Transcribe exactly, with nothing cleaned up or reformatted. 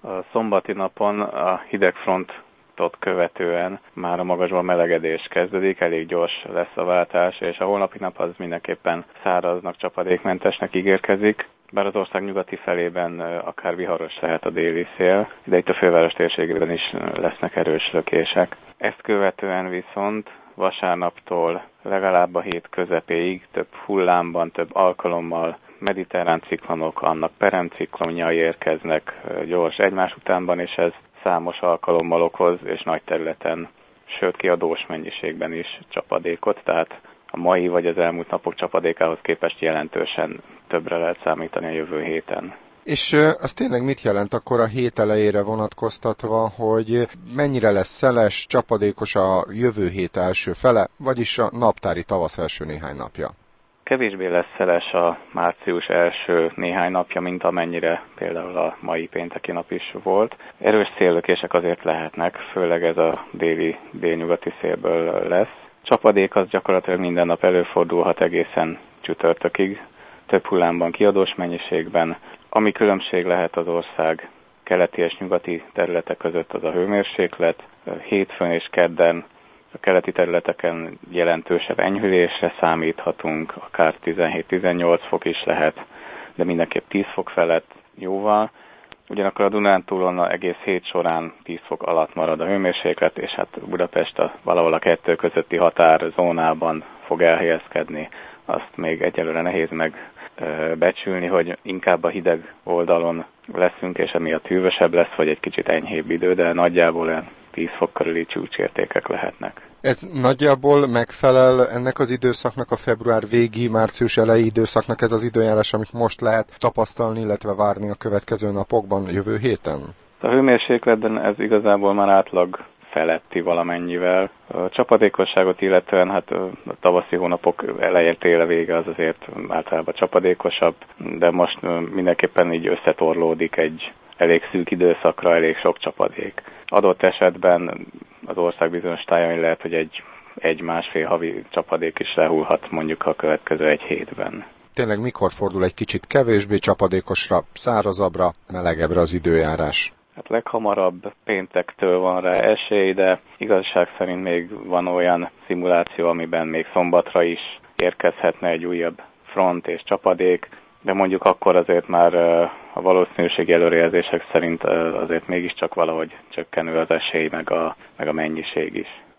A szombati napon a hidegfrontot követően már a magasban melegedés kezdődik, elég gyors lesz a váltás, és a holnapi nap az mindenképpen száraznak, csapadékmentesnek ígérkezik. Bár az ország nyugati felében akár viharos lehet a déli szél, de itt a főváros térségében is lesznek erős lökések. Ezt követően viszont vasárnaptól legalább a hét közepéig több hullámban, több alkalommal mediterrán ciklonok, annak peremciklonjai érkeznek gyors egymás utánban, és ez számos alkalommal okoz, és nagy területen, sőt kiadós mennyiségben is csapadékot, tehát a mai vagy az elmúlt napok csapadékához képest jelentősen többre lehet számítani a jövő héten. És az tényleg mit jelent akkor a hét elejére vonatkoztatva, hogy mennyire lesz szeles, csapadékos a jövő hét első fele, vagyis a naptári tavasz első néhány napja? Kevésbé lesz szeles a március első néhány napja, mint amennyire például a mai pénteki nap is volt. Erős széllökések azért lehetnek, főleg ez a déli, délnyugati szélből lesz. Csapadék az gyakorlatilag minden nap előfordulhat egészen csütörtökig, több hullámban, kiadós mennyiségben. Ami különbség lehet az ország keleti és nyugati területek között, az a hőmérséklet. Hétfőn és kedden a keleti területeken jelentősebb enyhülésre számíthatunk, akár tizenhét-tizennyolc fok is lehet, de mindenképp tíz fok felett jóval. Ugyanakkor a Dunántúlon egész hét során tíz fok alatt marad a hőmérséklet, és hát Budapest a, valahol a kettő közötti határzónában fog elhelyezkedni. Azt még egyelőre nehéz megbecsülni, hogy inkább a hideg oldalon leszünk, és emiatt hűvösebb lesz, vagy egy kicsit enyhébb idő, de nagyjából olyan tíz fok körüli csúcsértékek lehetnek. Ez nagyjából megfelel ennek az időszaknak, a február végi, március elejé időszaknak ez az időjárás, amit most lehet tapasztalni, illetve várni a következő napokban, jövő héten? A hőmérsékletben ez igazából már átlag feletti valamennyivel. A csapadékosságot illetően hát a tavaszi hónapok eleje, téle vége az azért általában csapadékosabb, de most mindenképpen így összetorlódik egy elég szűk időszakra, elég sok csapadék. Adott esetben az ország bizonyos tájain lehet, hogy egy, egy másfél havi csapadék is lehullhat mondjuk a következő egy hétben. Tényleg mikor fordul egy kicsit kevésbé csapadékosra, szárazabbra, melegebbre az időjárás? Hát leghamarabb péntektől van rá esély, de igazság szerint még van olyan szimuláció, amiben még szombatra is érkezhetne egy újabb front és csapadék, de mondjuk akkor azért már a valószínűségi előrejelzések szerint azért mégiscsak valahogy csökkenő az esély, meg a, meg a mennyiség is.